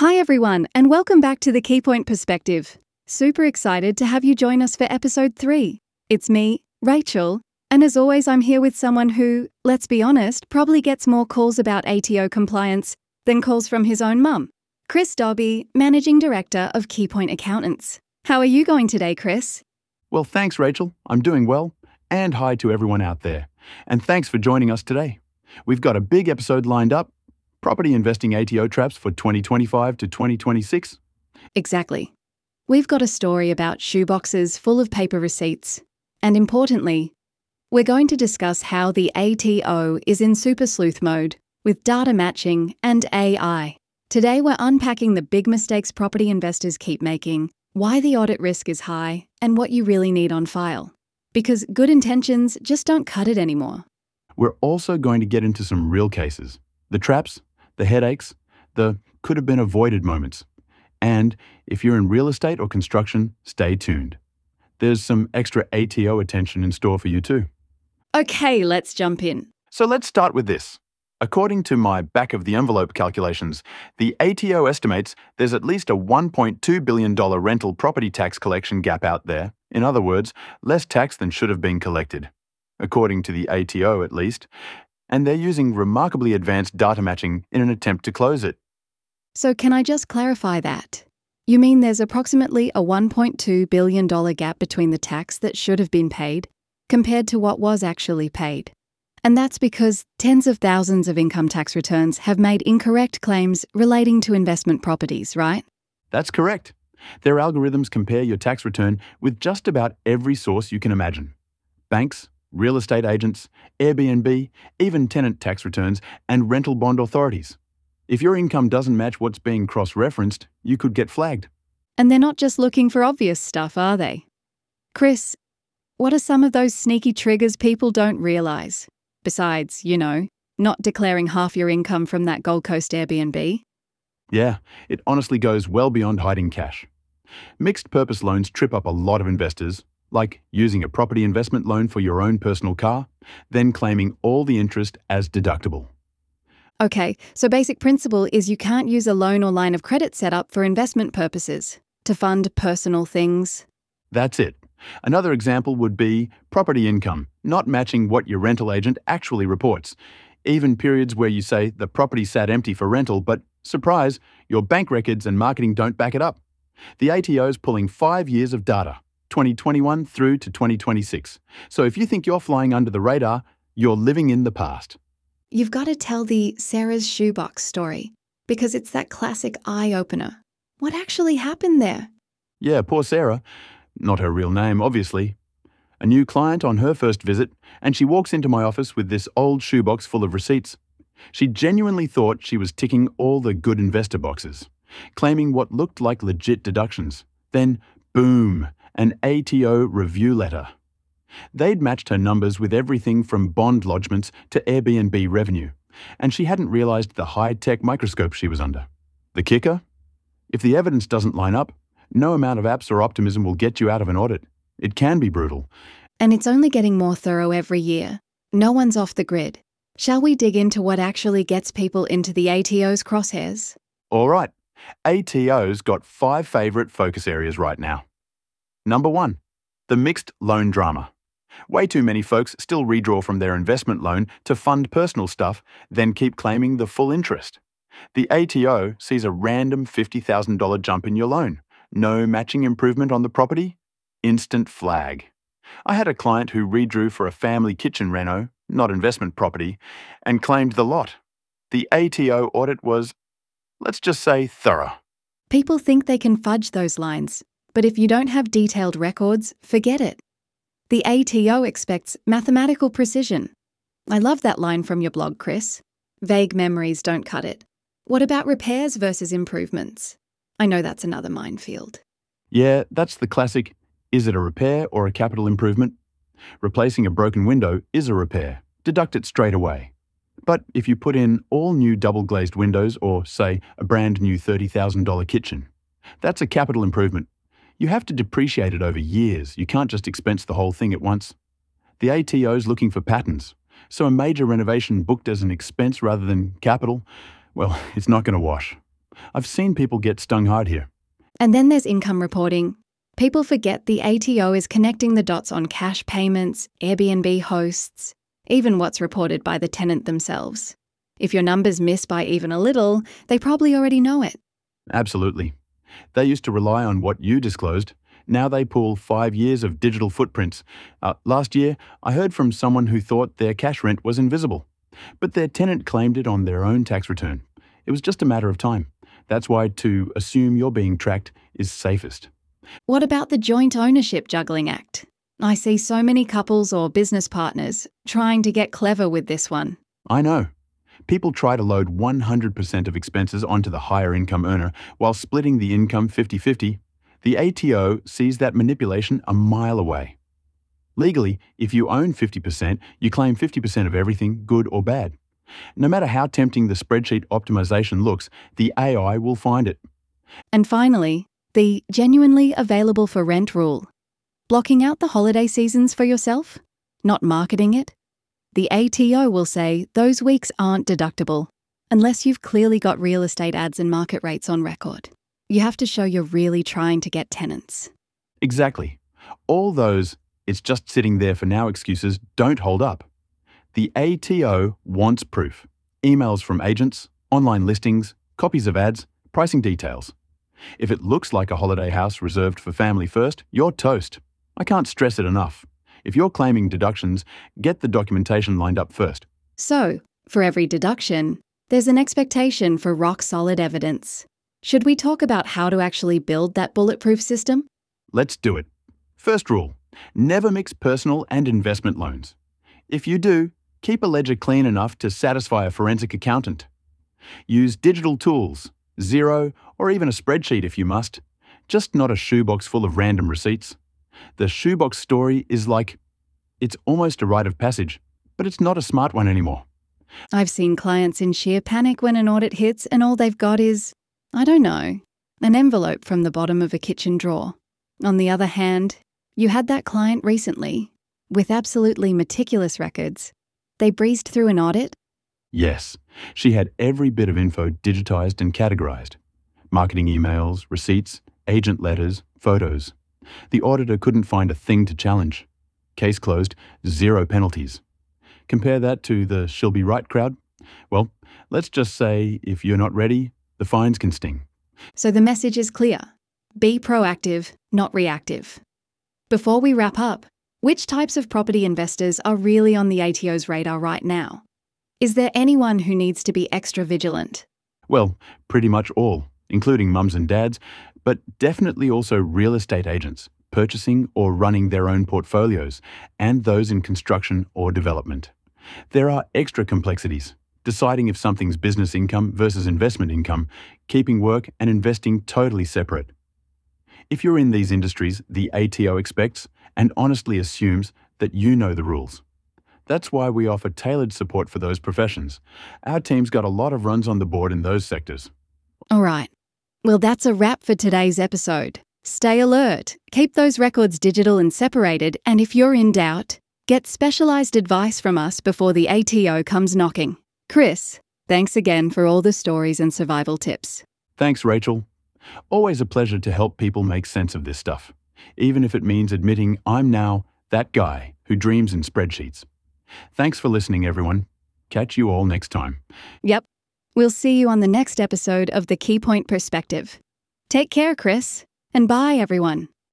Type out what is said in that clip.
Hi everyone, and welcome back to the Keypoint Perspective. Super excited to have you join us for episode 3. It's me, Rachel, and as always I'm here with someone who, let's be honest, probably gets more calls about ATO compliance than calls from his own mum. Chris Dobby, Managing Director of Keypoint Accountants. How are you going today, Chris? Well, thanks, Rachel. I'm doing well. And hi to everyone out there. And thanks for joining us today. We've got a big episode lined up. Property investing ATO traps for 2025 to 2026. Exactly. We've got a story about shoeboxes full of paper receipts. And importantly, we're going to discuss how the ATO is in super sleuth mode with data matching and AI. Today we're unpacking the big mistakes property investors keep making, why the audit risk is high, and what you really need on file. Because good intentions just don't cut it anymore. We're also going to get into some real cases. The traps, the headaches, the could have been avoided moments. And if you're in real estate or construction, stay tuned. There's some extra ATO attention in store for you too. Okay, let's jump in. So let's start with this. According to my back-of-the-envelope calculations, the ATO estimates there's at least a $1.2 billion rental property tax collection gap out there. In other words, less tax than should have been collected. According to the ATO at least. And they're using remarkably advanced data matching in an attempt to close it. So can I just clarify that? You mean there's approximately a $1.2 billion gap between the tax that should have been paid compared to what was actually paid? And that's because tens of thousands of income tax returns have made incorrect claims relating to investment properties, right? That's correct. Their algorithms compare your tax return with just about every source you can imagine. Banks, real estate agents, Airbnb, even tenant tax returns, and rental bond authorities. If your income doesn't match what's being cross-referenced, you could get flagged. And they're not just looking for obvious stuff, are they? Chris, what are some of those sneaky triggers people don't realise? Besides, not declaring half your income from that Gold Coast Airbnb. Yeah, it honestly goes well beyond hiding cash. Mixed-purpose loans trip up a lot of investors, like using a property investment loan for your own personal car, then claiming all the interest as deductible. Okay, so basic principle is you can't use a loan or line of credit setup for investment purposes, to fund personal things. That's it. Another example would be property income, not matching what your rental agent actually reports. Even periods where you say the property sat empty for rental, but surprise, your bank records and marketing don't back it up. The ATO's pulling 5 years of data, 2021 through to 2026. So if you think you're flying under the radar, you're living in the past. You've got to tell the Sarah's shoebox story, because it's that classic eye-opener. What actually happened there? Yeah, poor Sarah. Not her real name, obviously. A new client on her first visit, and she walks into my office with this old shoebox full of receipts. She genuinely thought she was ticking all the good investor boxes, claiming what looked like legit deductions. Then, boom, an ATO review letter. They'd matched her numbers with everything from bond lodgements to Airbnb revenue, and she hadn't realised the high-tech microscope she was under. The kicker? If the evidence doesn't line up, no amount of apps or optimism will get you out of an audit. It can be brutal. And it's only getting more thorough every year. No one's off the grid. Shall we dig into what actually gets people into the ATO's crosshairs? All right, ATO's got 5 favourite focus areas right now. Number 1, the mixed loan drama. Way too many folks still redraw from their investment loan to fund personal stuff, then keep claiming the full interest. The ATO sees a random $50,000 jump in your loan. No matching improvement on the property? Instant flag. I had a client who redrew for a family kitchen reno, not investment property, and claimed the lot. The ATO audit was, let's just say, thorough. People think they can fudge those lines, but if you don't have detailed records, forget it. The ATO expects mathematical precision. I love that line from your blog, Chris. Vague memories don't cut it. What about repairs versus improvements? I know that's another minefield. Yeah, that's the classic, is it a repair or a capital improvement? Replacing a broken window is a repair. Deduct it straight away. But if you put in all new double-glazed windows or, say, a brand new $30,000 kitchen, that's a capital improvement. You have to depreciate it over years. You can't just expense the whole thing at once. The ATO's looking for patterns, so a major renovation booked as an expense rather than capital, well, it's not going to wash. I've seen people get stung hard here. And then there's income reporting. People forget the ATO is connecting the dots on cash payments, Airbnb hosts, even what's reported by the tenant themselves. If your numbers miss by even a little, they probably already know it. Absolutely. They used to rely on what you disclosed. Now they pull 5 years of digital footprints. Last year, I heard from someone who thought their cash rent was invisible, but their tenant claimed it on their own tax return. It was just a matter of time. That's why to assume you're being tracked is safest. What about the joint ownership juggling act? I see so many couples or business partners trying to get clever with this one. I know. People try to load 100% of expenses onto the higher income earner while splitting the income 50-50. The ATO sees that manipulation a mile away. Legally, if you own 50%, you claim 50% of everything, good or bad. No matter how tempting the spreadsheet optimization looks, the AI will find it. And finally, the genuinely available for rent rule. Blocking out the holiday seasons for yourself? Not marketing it? The ATO will say those weeks aren't deductible unless you've clearly got real estate ads and market rates on record. You have to show you're really trying to get tenants. Exactly. All those "it's just sitting there for now" excuses don't hold up. The ATO wants proof. Emails from agents, online listings, copies of ads, pricing details. If it looks like a holiday house reserved for family first, you're toast. I can't stress it enough. If you're claiming deductions, get the documentation lined up first. So, for every deduction, there's an expectation for rock-solid evidence. Should we talk about how to actually build that bulletproof system? Let's do it. First rule, never mix personal and investment loans. If you do, keep a ledger clean enough to satisfy a forensic accountant. Use digital tools, Xero, or even a spreadsheet if you must, just not a shoebox full of random receipts. The shoebox story is it's almost a rite of passage, but it's not a smart one anymore. I've seen clients in sheer panic when an audit hits and all they've got is, I don't know, an envelope from the bottom of a kitchen drawer. On the other hand, you had that client recently, with absolutely meticulous records. They breezed through an audit. Yes, she had every bit of info digitized and categorized. Marketing emails, receipts, agent letters, photos. The auditor couldn't find a thing to challenge. Case closed, 0 penalties. Compare that to the "she'll be right" crowd. Well, let's just say if you're not ready, the fines can sting. So the message is clear. Be proactive, not reactive. Before we wrap up, which types of property investors are really on the ATO's radar right now? Is there anyone who needs to be extra vigilant? Well, pretty much all, including mums and dads, but definitely also real estate agents, purchasing or running their own portfolios, and those in construction or development. There are extra complexities, deciding if something's business income versus investment income, keeping work and investing totally separate. If you're in these industries, the ATO expects and honestly assumes that you know the rules. That's why we offer tailored support for those professions. Our team's got a lot of runs on the board in those sectors. All right. Well, that's a wrap for today's episode. Stay alert, keep those records digital and separated, and if you're in doubt, get specialised advice from us before the ATO comes knocking. Chris, thanks again for all the stories and survival tips. Thanks, Rachel. Always a pleasure to help people make sense of this stuff, even if it means admitting I'm now that guy who dreams in spreadsheets. Thanks for listening, everyone. Catch you all next time. Yep. We'll see you on the next episode of The Key Point Perspective. Take care, Chris, and bye, everyone.